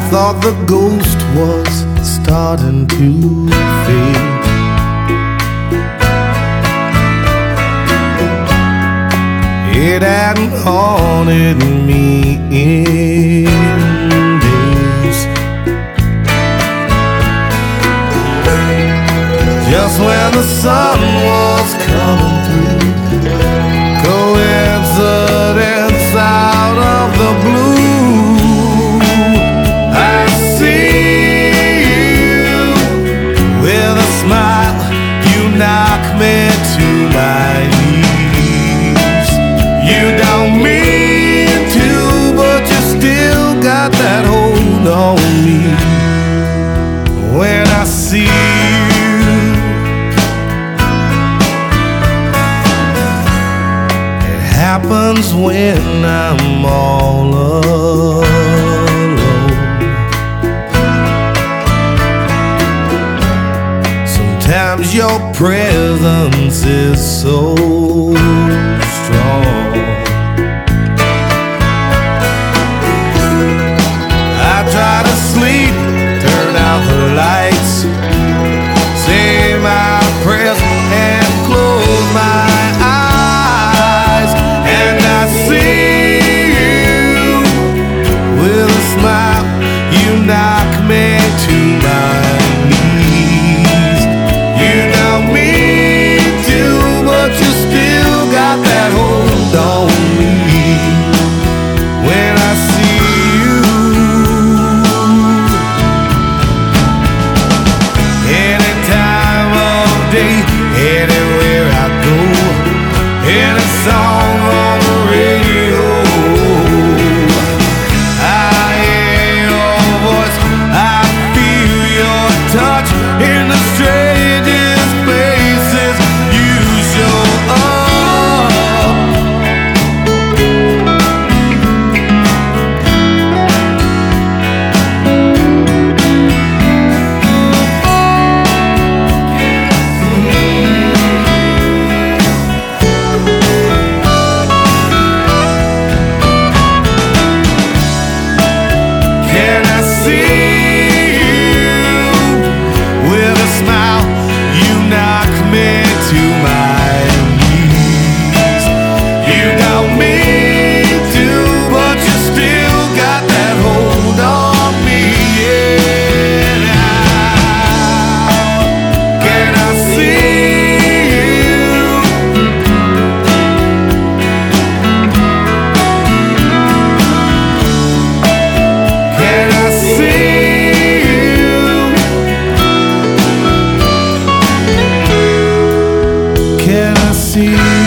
thought the ghost was starting to fade. It hadn't haunted me in days. Just when the sun was coming through, coincidence out of the blue, I see you with a smile. You knock me to my knees. You don't mean to, but you still got that hold on me. When I see you, it happens when I'm all alone. Sometimes your presence is so strong. I try to sleep, turn out the lights, say my prayers and close my eyes, and I see you with a smile. You knock me to my knees. You don't mean to, but you still got that hold on me. When I see you, any time of day, anywhere I go, any song on the radio, I hear your voice, I feel your touch in the strangest places. You show up. Can I see you with a smile? You knock me to my knees. You don't mean to, but you still got that hold on me. Yeah, now, can I see you? Can I see you? Can I see you?